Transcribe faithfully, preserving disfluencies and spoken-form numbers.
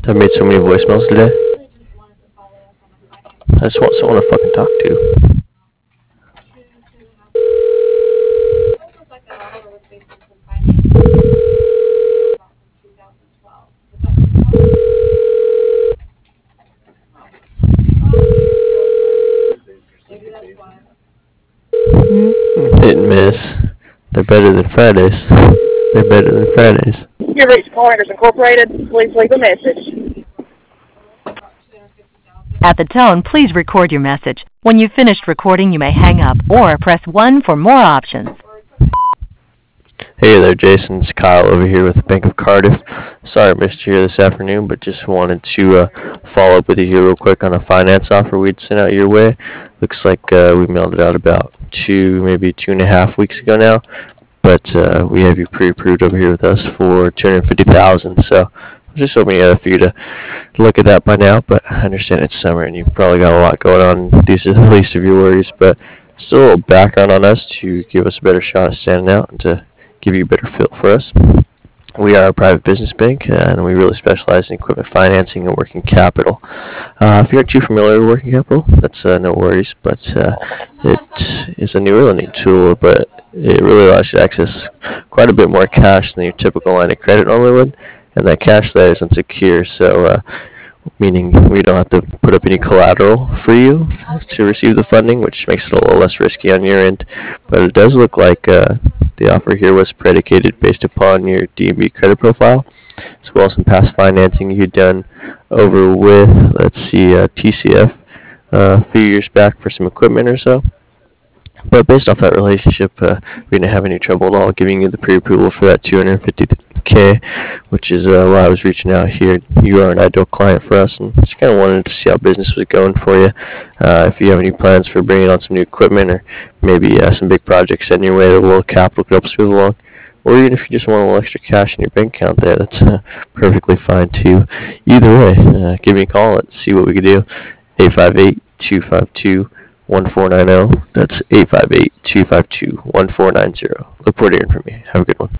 I've made so many voicemails today. I just want someone to fucking talk to. Hit and miss. They're better than Fridays. They're better than Fridays. You reached Pointers Incorporated. Please leave a message. At the tone, please record your message. When you've finished recording, you may hang up or press one for more options. Hey there, Jason. It's Kyle over here with the Bank of Cardiff. Sorry I missed you here this afternoon, but just wanted to uh, follow up with you here real quick on a finance offer we'd sent out your way. Looks like uh, we mailed it out about two, maybe two and a half weeks ago now. But uh, we have you pre-approved over here with us for two hundred fifty thousand dollars. So I was just hoping uh, for you to look at that by now. But I understand it's summer and you've probably got a lot going on. These are the least of your worries. But still a little background on us to give us a better shot at standing out and to give you a better feel for us. We are a private business bank, uh, and we really specialize in equipment financing and working capital. Uh, if you're too familiar with working capital, that's uh, no worries, but uh, it is a new lending tool, but it really allows you to access quite a bit more cash than your typical line of credit normally would, and that cash there is unsecure, so uh, meaning we don't have to put up any collateral for you to receive the funding, which makes it a little less risky on your end. But it does look like uh, the offer here was predicated based upon your D and B credit profile, as well as some past financing you'd done over with, let's see, uh, T C F uh, a few years back for some equipment or so. But based off that relationship, uh, we didn't have any trouble at all giving you the pre-approval for that two hundred fifty K, which is uh, why I was reaching out here. You are an ideal client for us, and just kind of wanted to see how business was going for you. Uh, if you have any plans for bringing on some new equipment, or maybe uh, some big projects in your way that a little capital could help smooth along, or even if you just want a little extra cash in your bank account there, that's uh, perfectly fine too. Either way, uh, give me a call and see what we can do. eight five eight, two five two, one four nine zero. That's eight five eight, two five two, one four nine zero. Look forward to hearing from you. Have a good one.